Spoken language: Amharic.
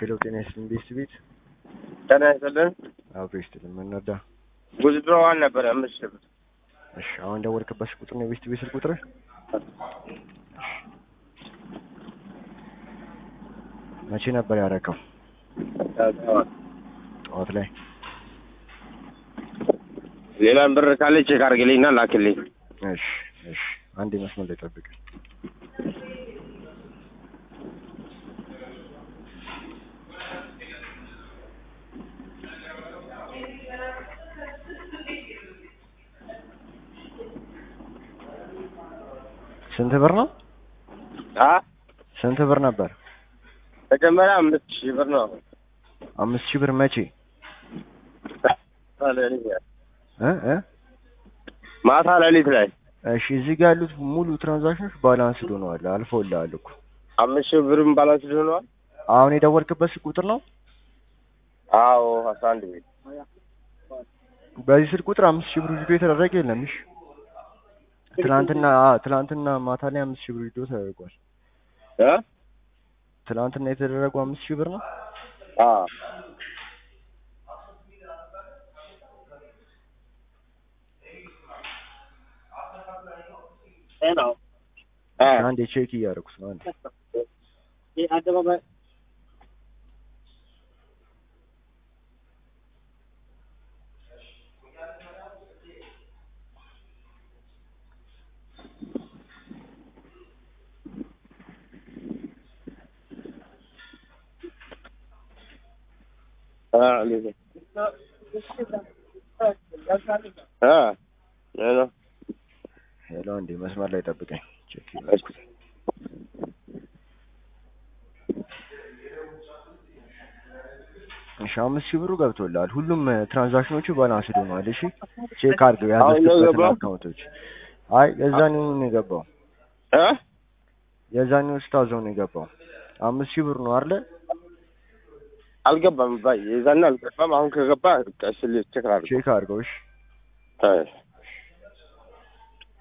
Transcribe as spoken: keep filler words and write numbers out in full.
ሄሎ ጤና ይስጥልኝ ቤስት ቤት ጤና ይስጥልኝ። አዎ ቤስት ይስጥልኝ ምን ነዳ? ጉዝድሮዋን ነበር አምስት ሺህ ብር። እሺ አሁን ደወልክበት ቁጥር ነው ቤስት ቤት ስልክ ቁጥር? መቼ ነበር ያደረከው? ጠዋት ላይ። ሌላም ብር ካለ ቼክ አድርግልኝና ላክልኝ። እሺ እሺ አንዴ መስመር ላይ ጠብቅ። ስንት ብር ነው? አ ስንት ብር ነበር? መጀመሪያ አምስት ሺህ ብር ነው። አምስት ሺህ ብር መቼ? እ እ ማታ ሌሊት ላይ። እሺ እዚህ ጋር ያሉት ሙሉ ትራንዛክሽኖች ባላንስድ ሆነዋል አልፈውልሃል እኮ። አምስት ሺህ ብርም ባላንስድ ሆነዋል። አሁን የደወልክበት ቁጥር ነው? አዎ አስራ አንድ ቤት። በዚህ ስልክ ቁጥር አምስት ሺህ ብር ቪዲዮ የተደረገ የለም። እሺ ትላንትና ትላንትና ማታ ላይ አምስት ሺህ ብር ቪዲዮ ተደርጓል። እ ትላንትና የተደረገው አምስት ሺህ ብር ነው? አዎ ነው። አንዴ ቼክ እያደረኩት ነው። አንዴ ይሄ አደባባይ አ ሌላ አ ሌላ ሄሎ አንዴ መስመር ላይ ጠብቀኝ። ቼክ እያደረኩት እሺ አምስት ሺህ ብሩ ገብቶልሃል። ሁሉም ትራንዛክሽኖቹ ባላንስድ ሆነዋል። እሺ ቼክ አድርገው ያዘዝክበትን አካውንቶች። አይ የዛኔው ነው የገባው እ የዛኔው ስታዘው ነው የገባው። አምስት ሺህ ብር ነው አይደል? አልገባም ባይ የዛኔ አልገባም። አሁን ከገባ ቀስ ቼክ አድርገው ቼክ አድርገው። እሺ አይ